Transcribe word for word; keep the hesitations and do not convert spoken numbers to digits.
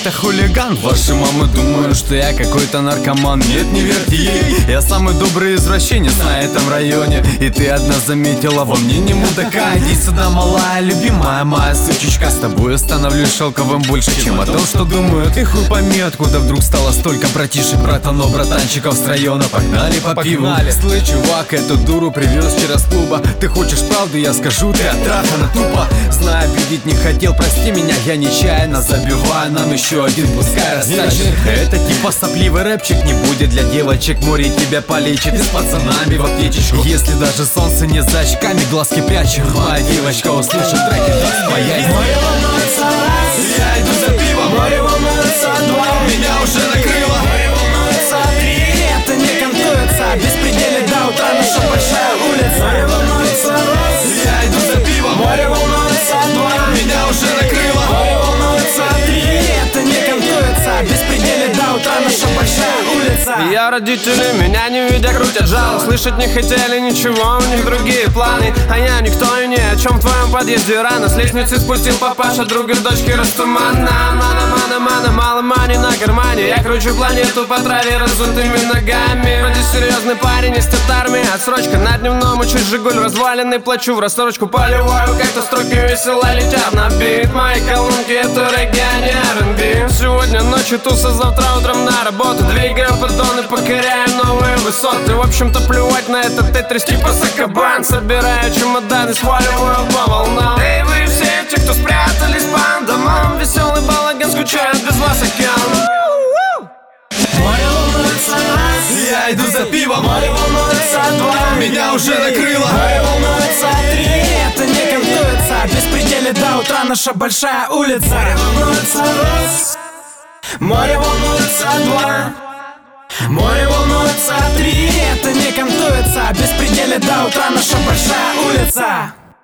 какой-то хулиган. Ваши мамы думают, что я какой-то наркоман. Нет, не верьте ей, я самый добрый извращенец на этом районе. И ты одна заметила во мне не мудака. Иди сюда, малая, любимая моя сучечка. С тобой становлюсь шелковым больше, чем о том, что думают. И хуй пойми, откуда вдруг стало столько братишек, братанов, братанчиков с района. Погнали по пиву. Слышь, чувак, эту дуру привез вчера с клуба. Ты хочешь правду, я скажу, ты оттрахана тупо. Знаю, обидеть не хотел, прости меня, я нечаянно забиваю нам еще один, пускай растащит. Это типа сопливый рэпчик, не будет для девочек, море тебя полечит. И с пацанами в аптечечку. Если даже солнце не за очками, глазки прячу. Моя девочка услышит треки, моя. Море волнуется раз, я иду за пивом. море волнуется два, меня уже накрыло. море волнуется три, это не кантуется. Беспределе до утра, наша большая улица. Море волнуется раз, я иду за пивом. море волнуется два, меня уже накрыло. море волнуется три, это не кантуется. Беспределе до утра, наша большая улица. Ее родители меня не видя крутят жало. Слышать не хотели ничего, у них другие планы. А я никто и ни о чем в твоем подъезде рано. С лестницы спустил папаша друга дочки растумана. Мана, мана, мана, мало мани на кармане. Я кручу планету по траве разутыми ногами. Вроде серьезный парень из татарми. Отсрочка на дневном, учусь Жигуль разваленный. Плачу в рассрочку, поливаю, как-то строки весело летят на бит. Мои колонки это регги, ар энд би. Сегодня ночью туса, завтра утром на работу. Двигаю поддоны, покоряю новые высоты. В общем-то плевать на этот тетрис типа Сакабан. Собираю чемоданы, сваливаю по волнам. Эй, вы все те, кто спрятались по домам. Веселый балаган скучает без вас океан. Море волнуется раз, Я иду за пивом. море волнуется два, Меня уже накрыло. море волнуется три, это не кантуется. Беспределе до утра, наша большая улица. Море волнуется раз, море волнуется два, море волнуется три, это не кантуется. Беспределе до утра, наша большая улица.